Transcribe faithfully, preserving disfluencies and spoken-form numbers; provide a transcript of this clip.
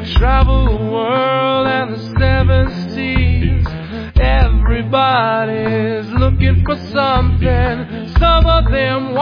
travel the world and the seven seas. Everybody's looking for something. Some of them